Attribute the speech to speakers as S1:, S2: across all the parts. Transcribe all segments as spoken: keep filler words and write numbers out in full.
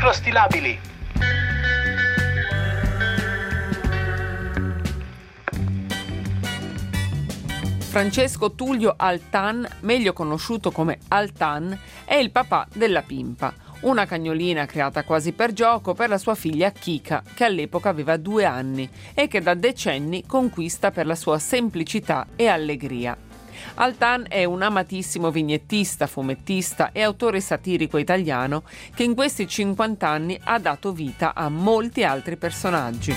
S1: microstilabili.
S2: Francesco Tullio Altan, meglio conosciuto come Altan, è il papà della Pimpa, una cagnolina creata quasi per gioco per la sua figlia Kika, che all'epoca aveva due anni e che da decenni conquista per la sua semplicità e allegria. Altan è un amatissimo vignettista, fumettista e autore satirico italiano che in questi cinquanta anni ha dato vita a molti altri personaggi.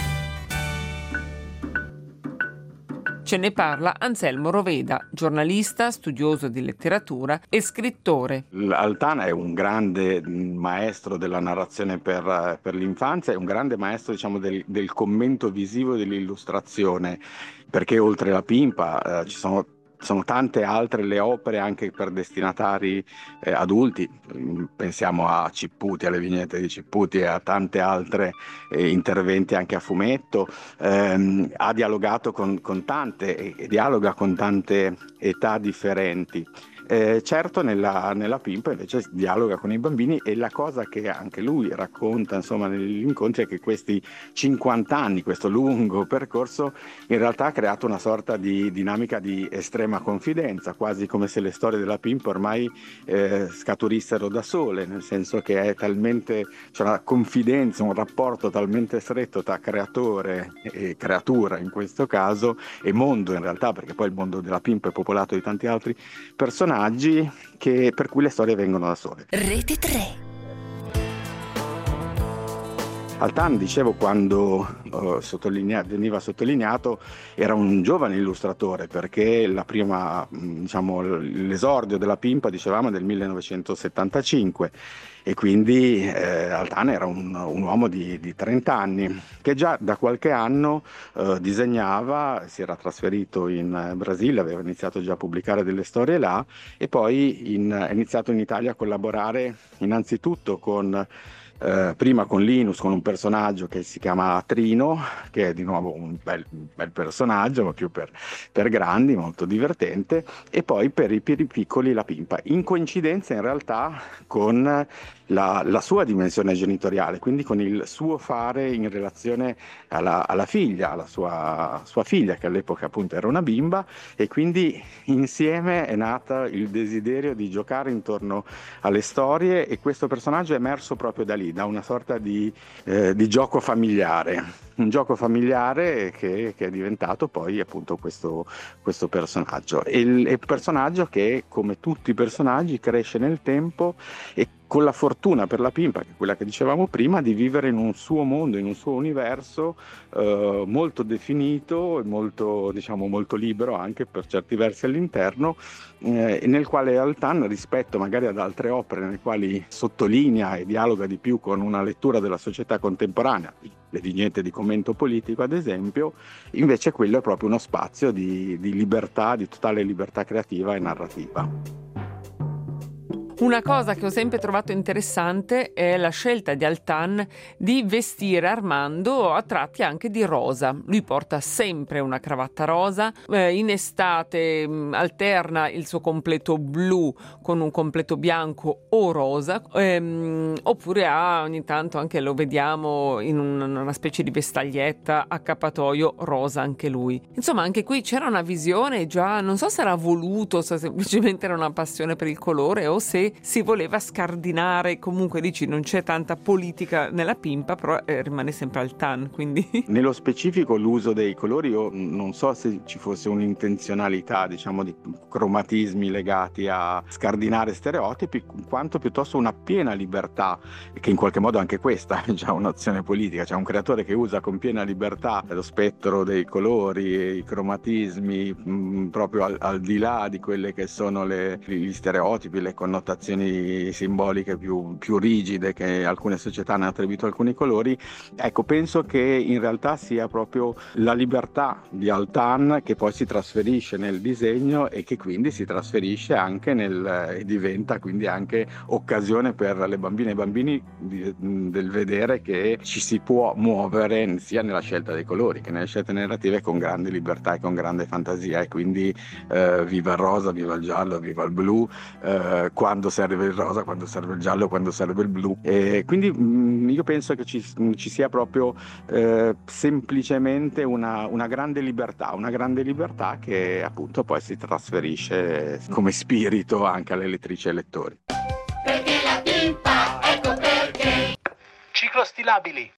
S2: Ce ne parla Anselmo Roveda, giornalista, studioso di letteratura e scrittore.
S3: Altan è un grande maestro della narrazione per, per l'infanzia, è un grande maestro, diciamo, del, del commento visivo e dell'illustrazione, perché oltre la Pimpa eh, ci sono Sono tante altre le opere anche per destinatari eh, adulti, pensiamo a Cipputi, alle vignette di Cipputi e a tante altre eh, interventi anche a fumetto. Eh, ha dialogato con, con tante e, e dialoga con tante età differenti. Eh, certo nella, nella Pimpa invece dialoga con i bambini, e la cosa che anche lui racconta, insomma, negli incontri è che questi cinquanta anni, questo lungo percorso, in realtà ha creato una sorta di dinamica di estrema confidenza, quasi come se le storie della Pimpa ormai eh, scaturissero da sole, nel senso che è talmente, c'è una confidenza, un rapporto talmente stretto tra creatore e creatura in questo caso, e mondo in realtà, perché poi il mondo della Pimpa è popolato di tanti altri personaggi, che, per cui le storie vengono da sole.
S4: Rete tre.
S3: Altan, dicevo, quando uh, sottolinea- veniva sottolineato, era un giovane illustratore, perché la prima, diciamo, l'esordio della Pimpa, dicevamo, è del millenovecentosettantacinque, e quindi eh, Altan era un, un uomo di, di trenta anni, che già da qualche anno uh, disegnava, si era trasferito in Brasile, aveva iniziato già a pubblicare delle storie là, e poi in, è iniziato in Italia a collaborare innanzitutto con Eh, prima con Linus, con un personaggio che si chiama Trino, che è di nuovo un bel, bel personaggio, ma più per, per grandi, molto divertente, e poi per i, per i piccoli la Pimpa, in coincidenza in realtà con la, la sua dimensione genitoriale, quindi con il suo fare in relazione alla, alla figlia, alla sua, sua figlia, che all'epoca appunto era una bimba, e quindi insieme è nato il desiderio di giocare intorno alle storie, e questo personaggio è emerso proprio da lì, da una sorta di, eh, di gioco familiare, un gioco familiare che, che è diventato poi appunto questo, questo personaggio. E il, il personaggio che, come tutti i personaggi, cresce nel tempo, e con la fortuna per la Pimpa, che è quella che dicevamo prima, di vivere in un suo mondo, in un suo universo eh, molto definito e molto, diciamo, molto libero anche per certi versi all'interno, eh, nel quale Altan, rispetto magari ad altre opere nelle quali sottolinea e dialoga di più con una lettura della società contemporanea, le vignette di commento politico ad esempio, invece quello è proprio uno spazio di, di libertà, di totale libertà creativa e narrativa.
S2: Una cosa che ho sempre trovato interessante è la scelta di Altan di vestire Armando a tratti anche di rosa. Lui porta sempre una cravatta rosa, eh, in estate mh, alterna il suo completo blu con un completo bianco o rosa, ehm, oppure ha ogni tanto, anche lo vediamo in un, una specie di vestaglietta accappatoio rosa anche lui. Insomma, anche qui c'era una visione già, non so se era voluto, se semplicemente era una passione per il colore, o se si voleva scardinare. Comunque dici, non c'è tanta politica nella Pimpa, però eh, rimane sempre Altan, quindi
S3: nello specifico l'uso dei colori, io non so se ci fosse un'intenzionalità, diciamo, di cromatismi legati a scardinare stereotipi, quanto piuttosto una piena libertà, che in qualche modo anche questa è già un'azione politica. C'è un creatore che usa con piena libertà lo spettro dei colori e i cromatismi mh, proprio al, al di là di quelle che sono le, gli stereotipi, le connotazioni simboliche più, più rigide che alcune società hanno attribuito a alcuni colori. Ecco, penso che in realtà sia proprio la libertà di Altan che poi si trasferisce nel disegno, e che quindi si trasferisce anche nel, e diventa quindi anche occasione per le bambine e i bambini di, del vedere che ci si può muovere sia nella scelta dei colori che nelle scelte narrative con grande libertà e con grande fantasia, e quindi eh, viva il rosa, viva il giallo, viva il blu, eh, quando quando serve il rosa, quando serve il giallo, quando serve il blu. E quindi mh, io penso che ci, ci sia proprio eh, semplicemente una, una grande libertà, una grande libertà che appunto poi si trasferisce come spirito anche alle elettrici e lettori.
S1: Perché la pimpa, ecco perché.
S4: Ciclo stilabili.